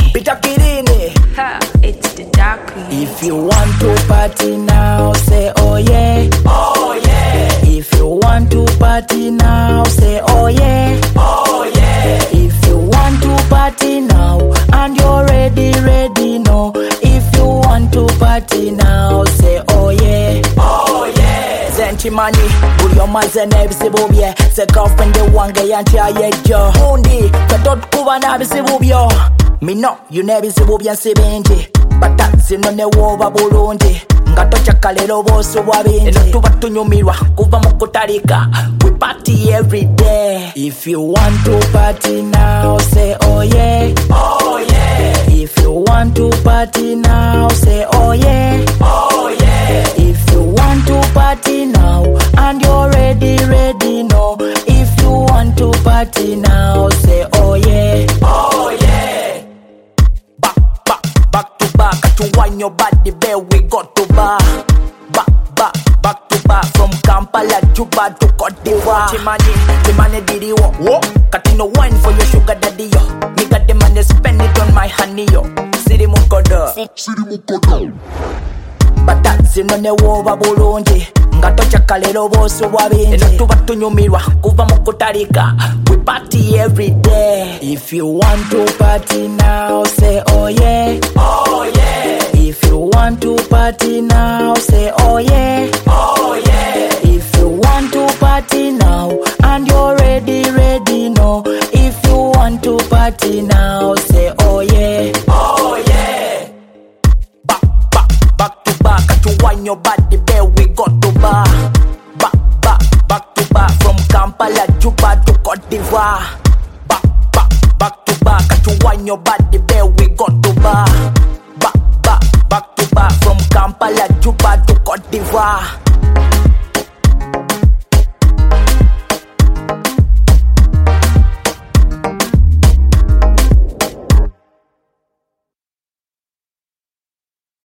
Peter Kirini. Ha, it's the dark queen. If you want to party now, say oh yeah. Oh yeah. If you want to party now, say oh yeah. Oh yeah. If you want to party now and you're ready no. If you want to party now, say oh yeah. Oh yeah. Zenti money, buri omaze n'ebizibu bye. Se girlfriend wange yanti ayejo. Undi, kadot kuba n'ebizibu byo. Me know you n'ebizibu byensi bingi. Bata zino ne woba bulungi. Nga tokyaka lero boosi bwa bingi. Eno tuba tunyumirwa kuva mu kutalika. We party every day. If you want to party now, say oh yeah. Oh yeah. If you want to party now, say oh yeah. Oh yeah. If you want to party now and you're ready no. If you want to party now, say oh yeah. Oh yeah. Back to back to wine your body, babe, we got to bar. Back to back from Kampala, Juba to Cote d'Ivoire. Chimani did you walk? Cutting no wine for your sugar daddy yo. Me got the money, spend it on my honey yo. City Mukoda. Bata zino ne woba bulungi. Nga tokyaka lero boosi bwa bingi. Eno tuba tunyumirwa kuva mu kutalika. We party every day. If you want to party now, say oh yeah. Oh yeah. If you want to party now, say oh yeah. Oh yeah. If you want to party now and you're ready no. If you want to party now, say oh yeah. Oh yeah. Back to back to wine your body, babe, we got to bar. Back to back from Kampala, Juba to Cote d'Ivoire. Back to back to wine your body, babe, we got to bar. Back to back from Kampala, Juba to Cote d'Ivoire.